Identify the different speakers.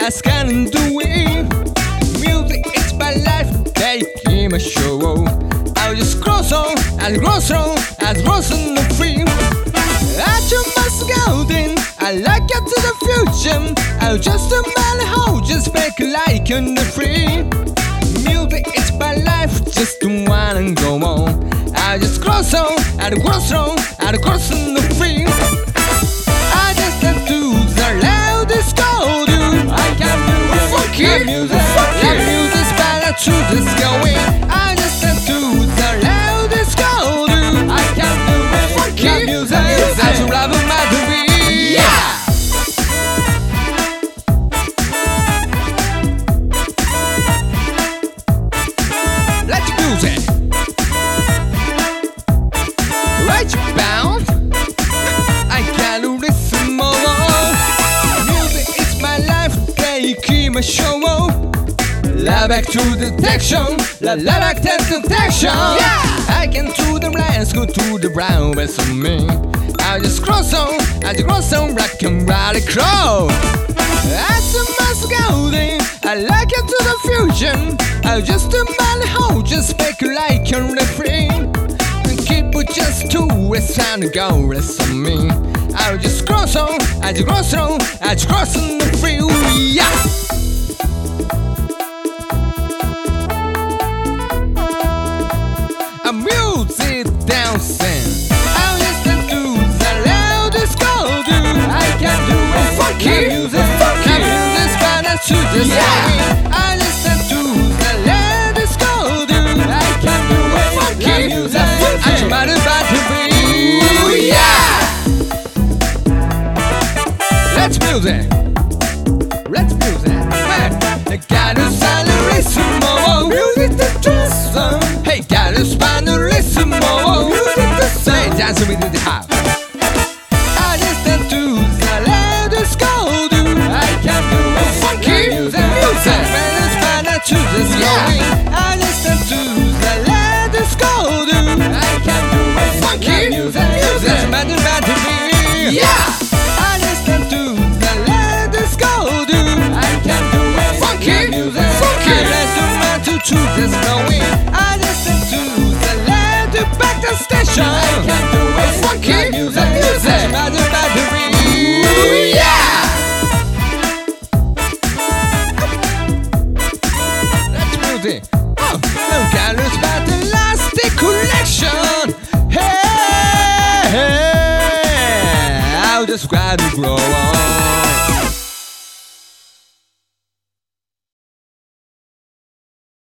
Speaker 1: I can't do it. Music is my life, taking a show. I'll just cross on, I'll cross on, I'll cross on the free. I just must go then, I like it to the future. I'll just a man how just make like on the free. Music is my life, just wanna go on. I just cross on, I'll cross on, I'll cross on the free. I just have to the loudest go do. I can do it. Funky music, funky music's better to this going. I just have to the loudest go do. I can do it. Funky music, I should love my baby. Yeah. Let's music. Right bound. I can't listen more. Music is my life, taking my show. La back to detection, la back to detection. Yeah! I can to the lines, go to the brown, but on me. I just cross on, rock and roll crow. I must go then, I like it to the fusion. I just a man how just make like a refrain. Keep it just to it's time to go, rest on me. I'll just cross on, I just cross on, I just cross on the freeway. Yeah! A music dancing. I'll listen to the loudest go do. I can do it. Funky music, funky music's better to the sound. I listen to the loudest go do. I can do it. Funky music, I should matter about to be. Yeah. Let's music. Let's music. Hey, gotta sound a listen more. Music to trust. Hey, gotta find a listen more. Music to say, dance with the house. I listen to the loudest go do. I can do it. Funky music, better to the going. I listen to the loudest go do. I can do it. Funky music, better to be. Yeah. I listen to the loudest go do. I can do it. Funky music, funky. Let's to this going. I listen to the loud back the station. I can do it. Funky music, battery. Yeah. That's music. Oh, no colors but the elastic collection. Hey, I'll just grab and grow on.